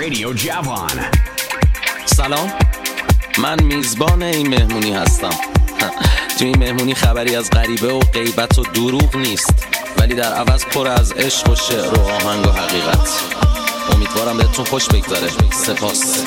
Radio Javan. سلام، من میزبان این مهمونی هستم. تو این مهمونی خبری از غریبه و غیبت و دروغ نیست، ولی در عوض پر از عشق و شعر و آهنگ و حقیقت. امیدوارم بهتون خوش بگذره. سپاس.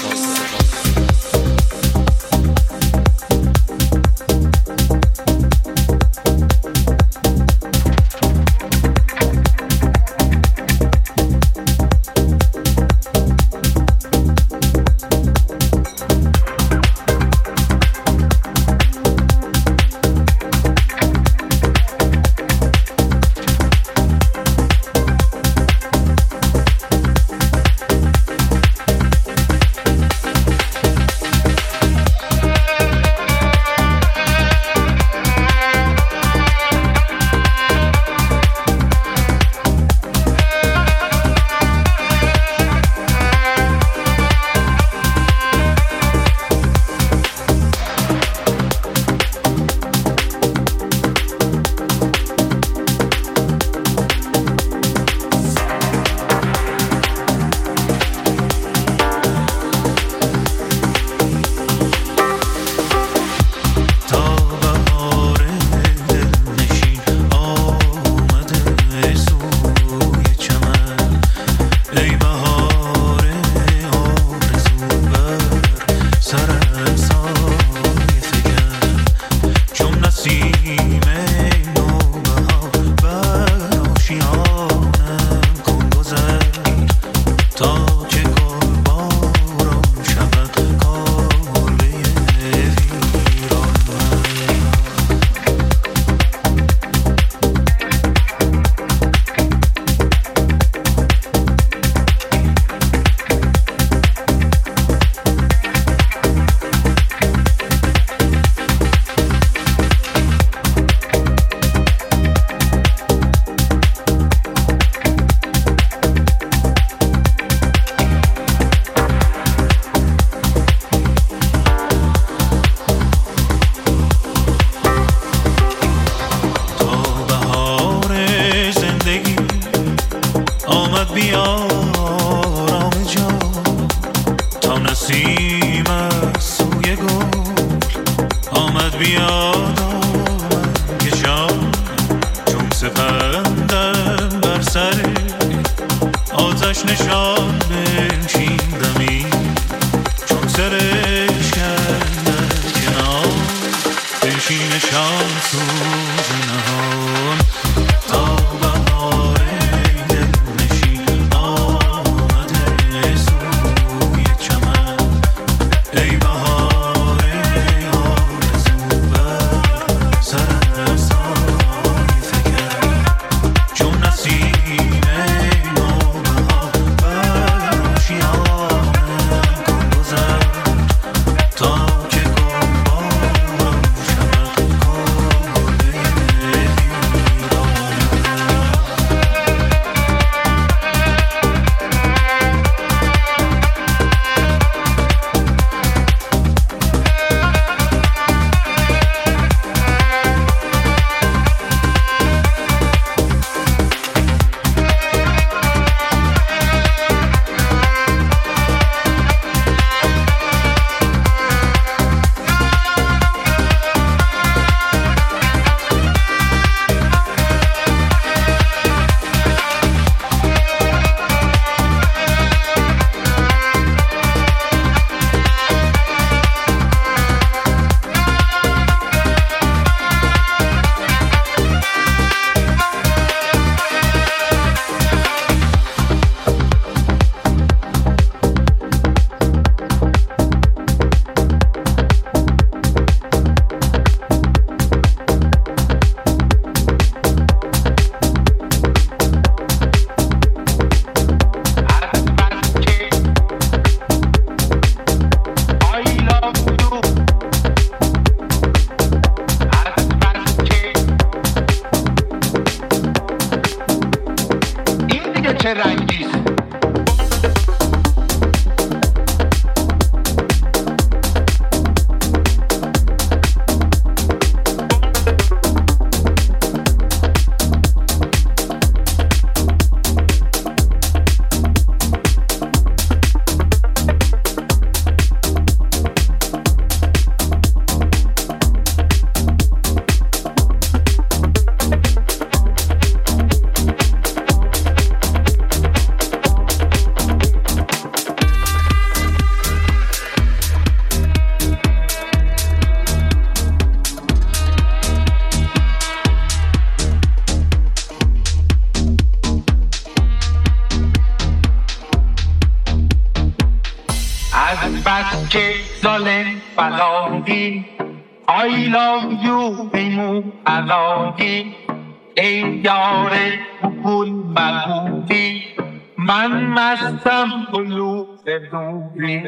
از بس که ظالم بلاغی I love you ایمو علاقی ای یار بکل مغوبی من مستم قلوب دوری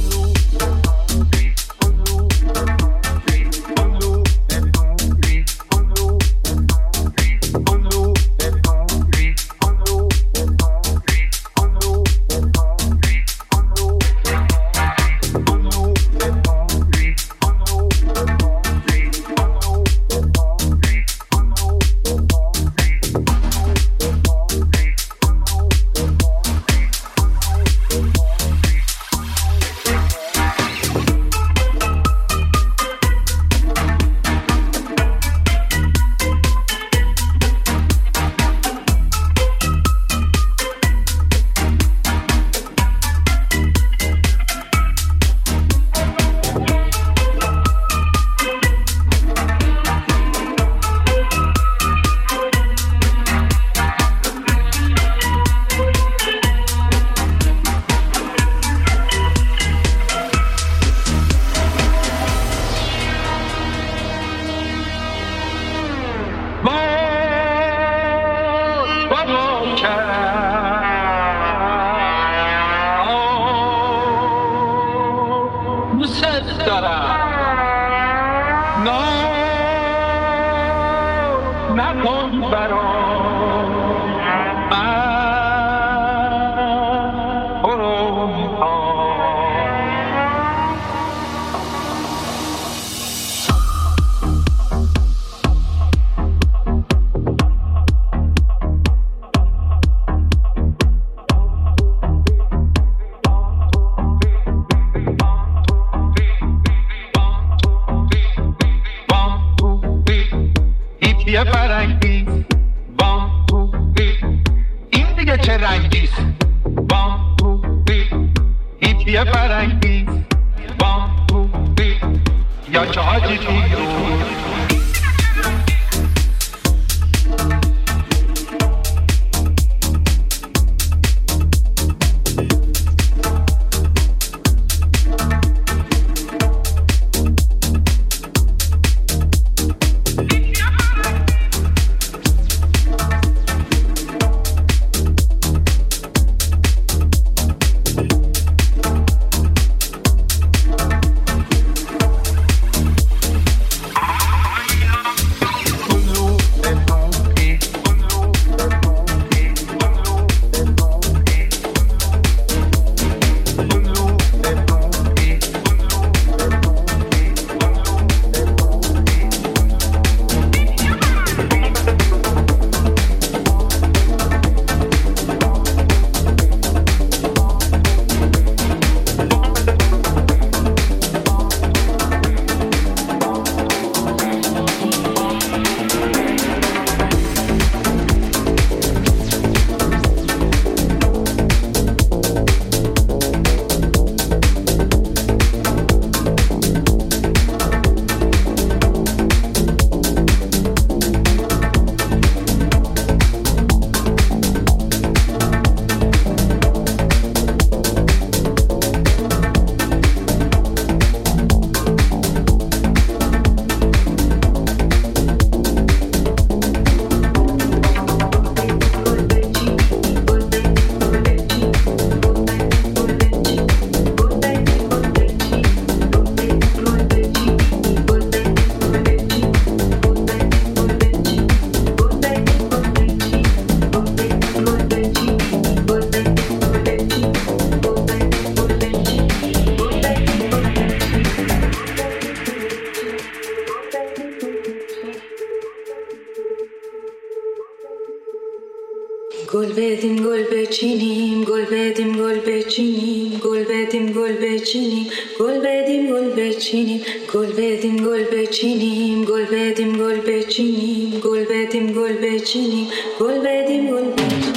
گل بدیم گل بچینیم، گل بدیم گل بچینیم، گل بدیم گل بچینیم، گل بدیم گل بچینیم، گل بدیم گل بچینیم، گل بدیم گل بچینیم، گل بدیم گل بچینیم، گل بدیم گل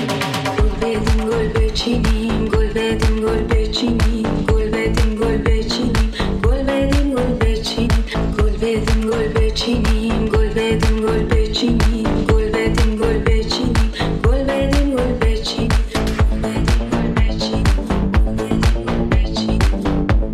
بچینیم، گل بدیم گل بچینیم، گل بدیم گل بچینیم، گل بدیم گل بچینیم، گل بدیم گل بچینیم، گل بدیم گل بچینیم، گل بدیم گل بچینیم، گل بدیم گل بچینیم، گل بدیم گل بچینیم.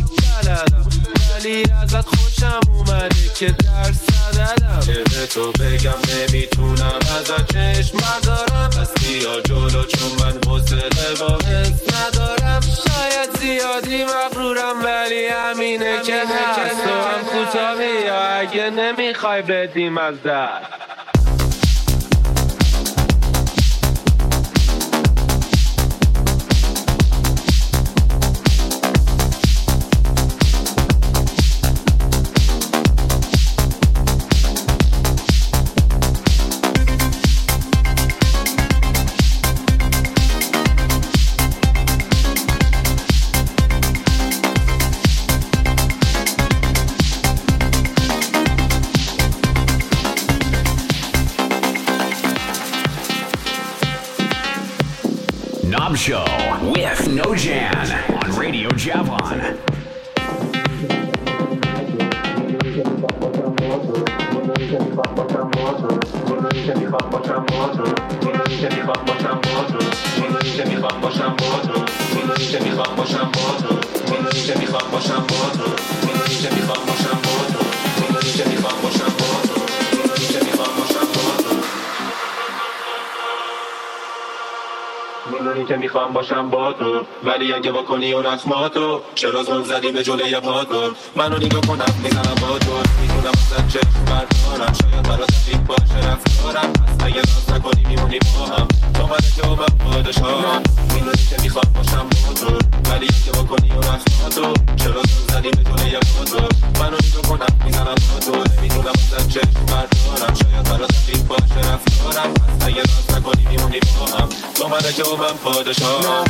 بلدم ولی ازت خوشم اومده که درس ندادم که به تو بگم نمیتونم ازت چشم ندارم پس بیا جلو چون من حوصله با حس ندارم شاید زیادی مغرورم ولی همینه که هست تو هم کوتاه یا اگه نمیخوای بدیم از دست Knob Show with Nojan on Radio Javon. میدونی که میخوام باشم با تو ولی اگه بکنی اون اسماتو چرا زل زدی به جلوی پاتو منو نگاه کنم میزنم با تو میتونم ازت چشم بردارم شاید برات عجیب باشه رفتارم پس اگه ناز نکنی میمونی با هم تو ملکه و من پادشاهم میدونی که میخوام باشم با تو ولی اگه بکنی اون اسماتو چرا زل زدی به جلوی پاتو منو نگاه کنم میزنم با تو نمیتونم ازت چشم بردارم شاید برات عجیب باشه رفتارم پس اگه ناز نکنی میمونی با هم تو ملکه و من پادشاهم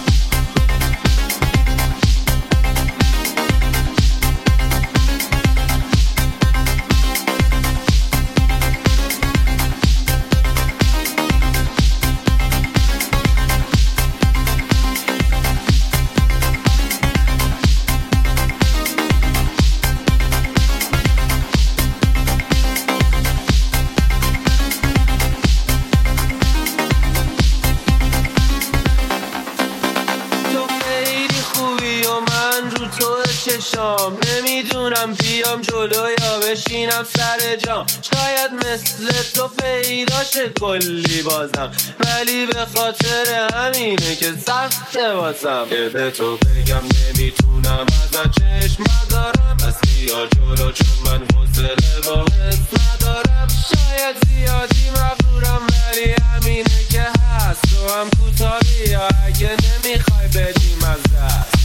نمیدونم بیام جلو یا بشینم سر جام شاید مثل تو پیدا شه کلی بازم ولی به خاطر همینه که سخته واسم که به تو بگم نمیتونم ازت چشم ندارم پس بیا جلو چون من حوصله با حس ندارم شاید زیادی مغرورم ولی همینه که هست تو هم کوتاهی یا اگه نمیخوای بدیم از دست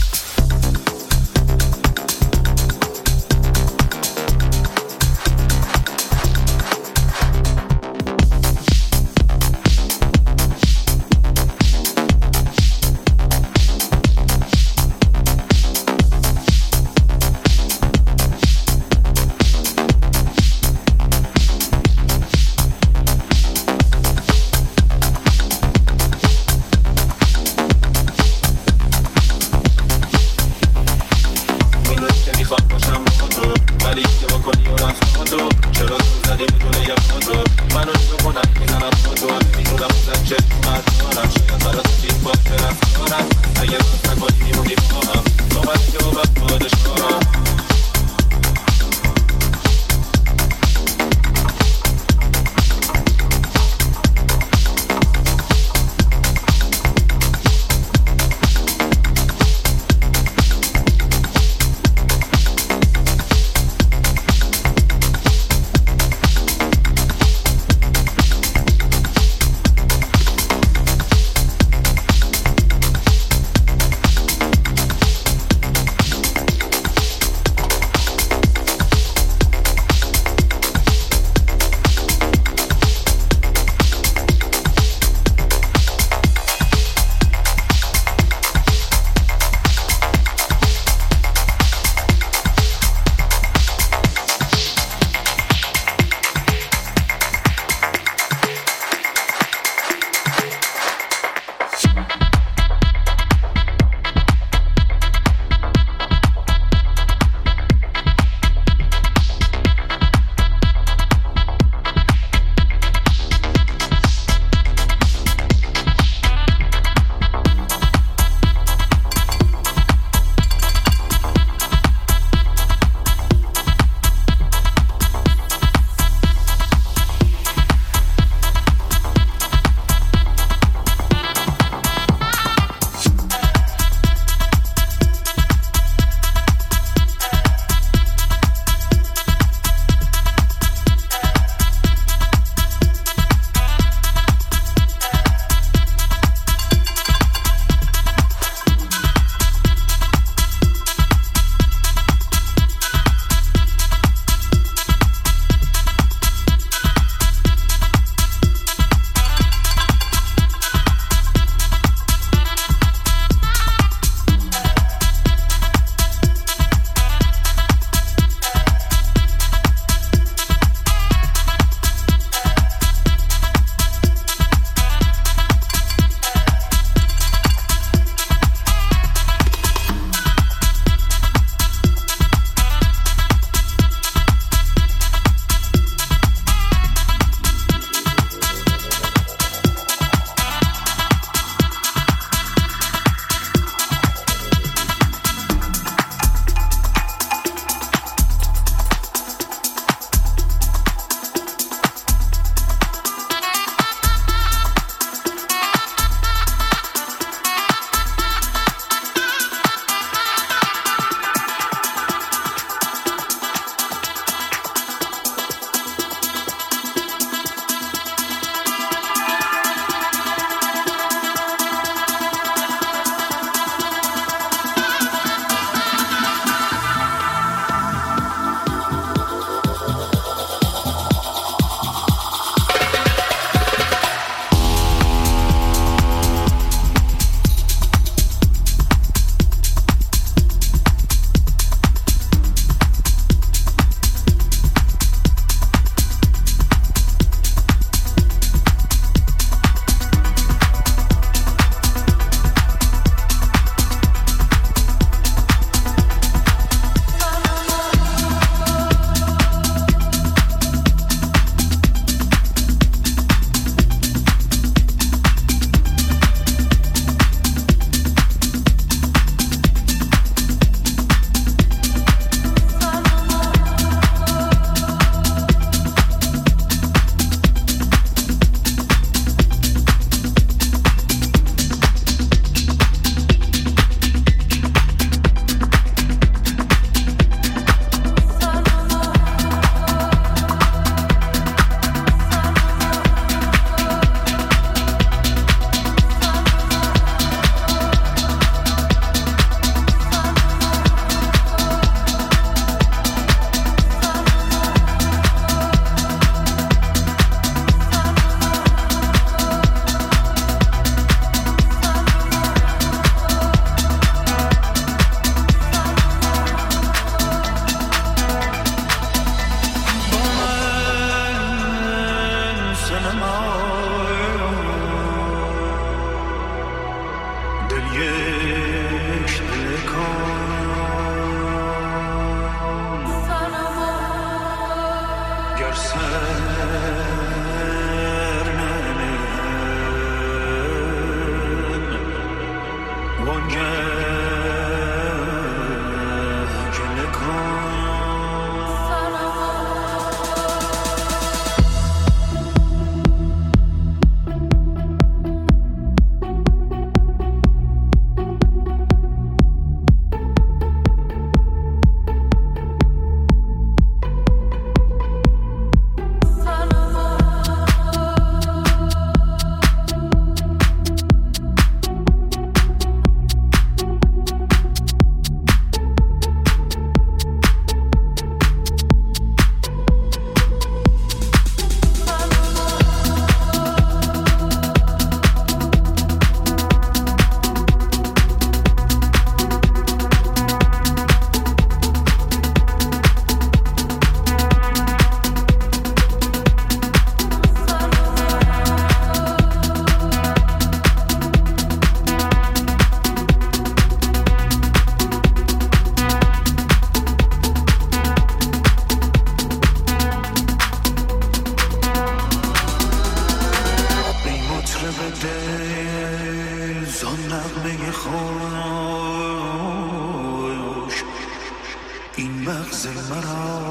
این مغز مرا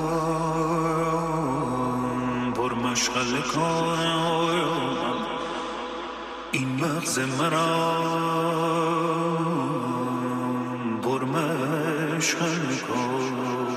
پر مشغله کن، این مغز مرا پر مشغله کن.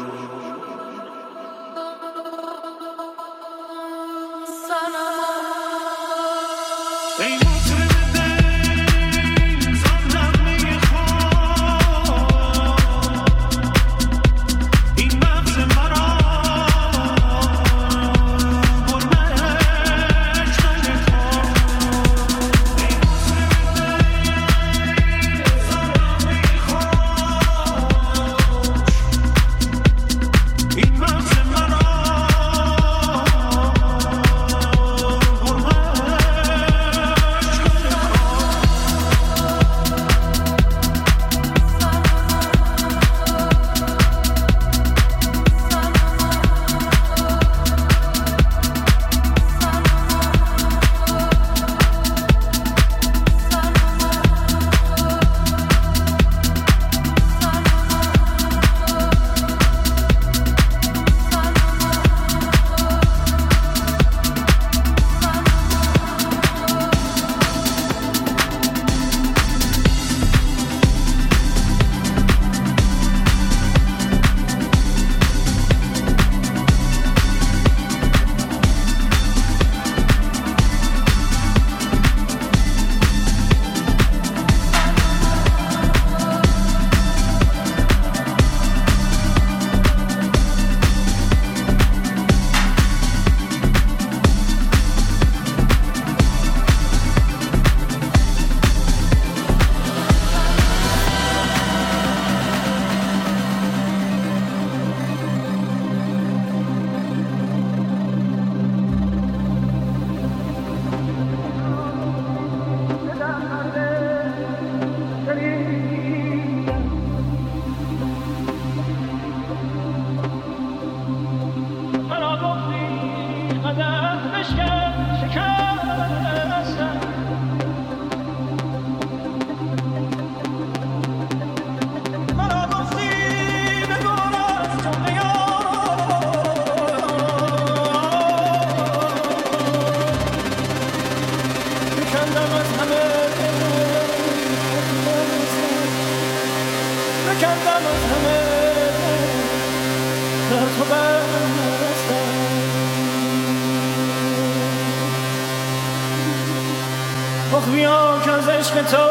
بیا که از عشق تو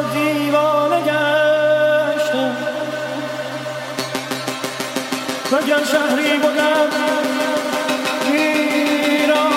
دیوانه گشتم، وگر شهری بودم ایران